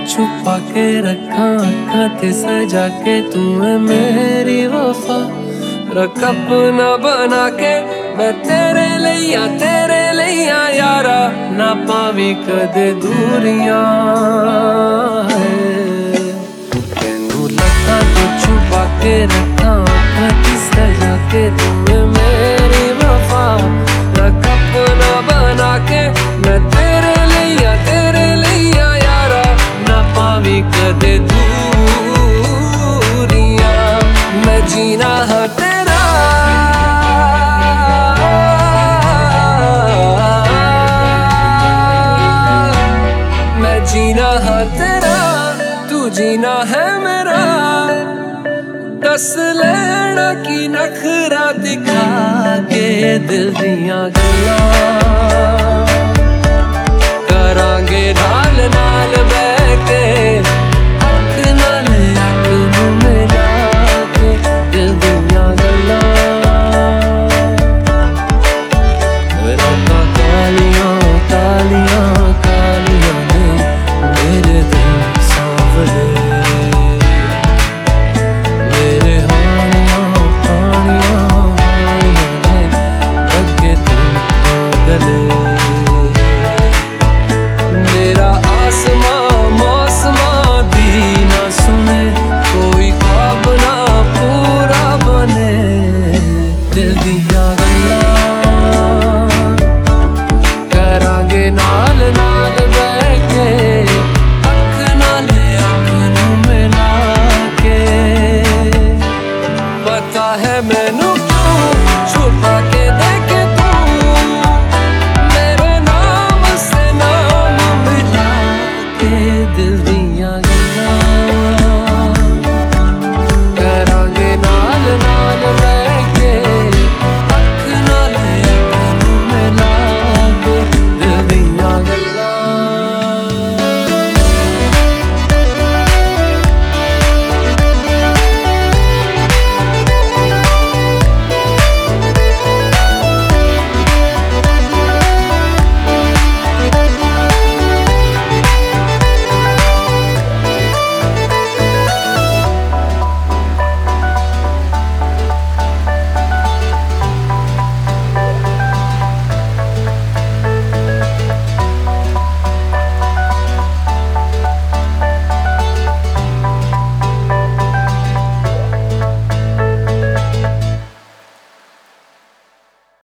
छुपा के रखा अखा ते सजा के तू है मेरी वफा। रख अपना बना के मैं तेरे लिया यारा, ना पावी कदे दूरियां तेनू लगा तो छुपा के रखा अखा ते सजा के तू है मेरी वफा। रख अपना बना के मैं तेरे लिया यारा, ना पावी कदे दूरियां। मैं जीना है तेरा, मैं जीना है तेरा, तू जीना है मेरा। दस लेना की नखरा दिखा के दिल दियां गल्लां करांगे नाल नाल बैठ के, अख नाल अख नूं मिला के दिल दियां गल्लां। रातां कालियां कालियां कालियां ने मेरे दिल सांवले, मेरे हानियां हानियां हानियां ने अगे तू गले। मेरा आसमां मौसमां दी ना सुने, कोई ख्वाब ना पूरा बने। दिल दियां गल्लां करांगे नाल नाल बैठ के, अख नाल अख नूं मिला के। पता है मैनू क्यों छुपा के देखे